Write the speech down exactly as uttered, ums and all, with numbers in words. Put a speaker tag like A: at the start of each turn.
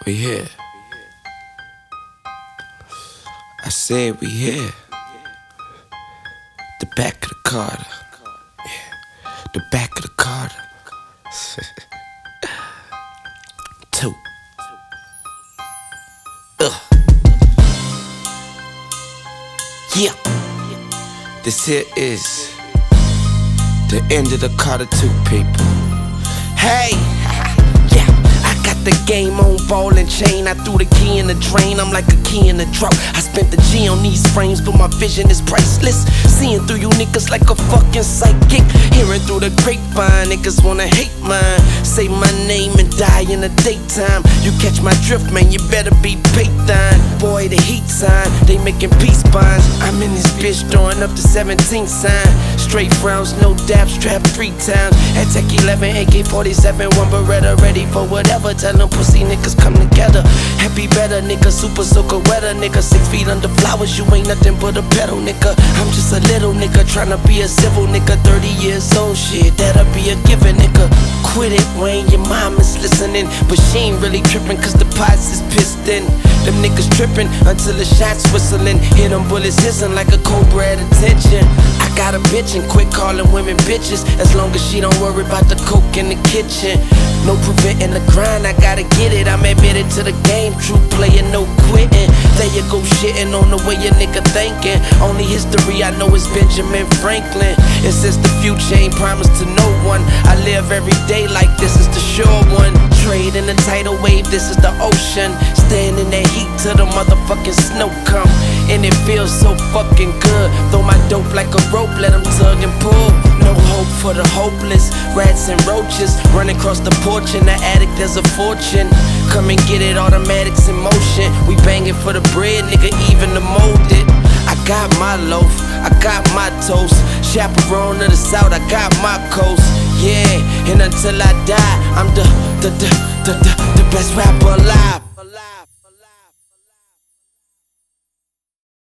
A: We here. I said we here. The back of the Carter. Yeah. The back of the Carter. Two. Ugh. Yeah. This here is the end of the Carter two, people. Hey! Yeah. I got the game on ball and chain. I threw the key in the drain. I'm like a key in the drought. I spent the G on these frames, but my vision is priceless. Seeing through you niggas like a fucking psychic. Hearing through the grapevine, niggas wanna hate mine. Say my name and die in the daytime. You catch my drift, man, you better be Python. Boy, the heat sign, they making peace bonds. I'm in this bitch throwing up the seventeen sign. Straight frowns, no dabs, trapped three times. At Tech eleven, A K forty-seven, one Beretta, ready for whatever. Tell them pussy niggas come together. Happy better, nigga, super soaker weather, nigga. Six feet under flowers, you ain't nothing but a pedal, nigga. I'm just a little nigga, tryna be a civil nigga. Thirty years old, shit, that'll be a given, nigga. Quit it, Wayne, your mom is listening. But she ain't really tripping, cause the pots is pissed in. Them niggas tripping until the shots whistling. Hear them bullets hissing like a cobra at attention. I got a bitch and quit calling women bitches, as long as she don't worry about the coke in the kitchen. No preventing the grind, I gotta get it. I'm admitted to the game, true player, no quitting. There you go shitting on the way your nigga thinking. Only history I know is Benjamin Franklin. It says the future ain't promised to no one. I live every day like this is the sure one. Trade in the tidal wave, this is the ocean. Stand in that heat till the motherfucking snow come. And it feels so fucking good. Throw my dope like a rope, let them tug and pull. No hope for the hopeless. Rats and roaches run across the porch. In the attic there's a fortune. Come and get it, automatics in motion. We banging for the bread, nigga, even to mold it. I got my loaf, I got my toast. Chaperone of the South, I got my coast. Yeah, and until I die, I'm the, the, the, the, the, the best rapper alive.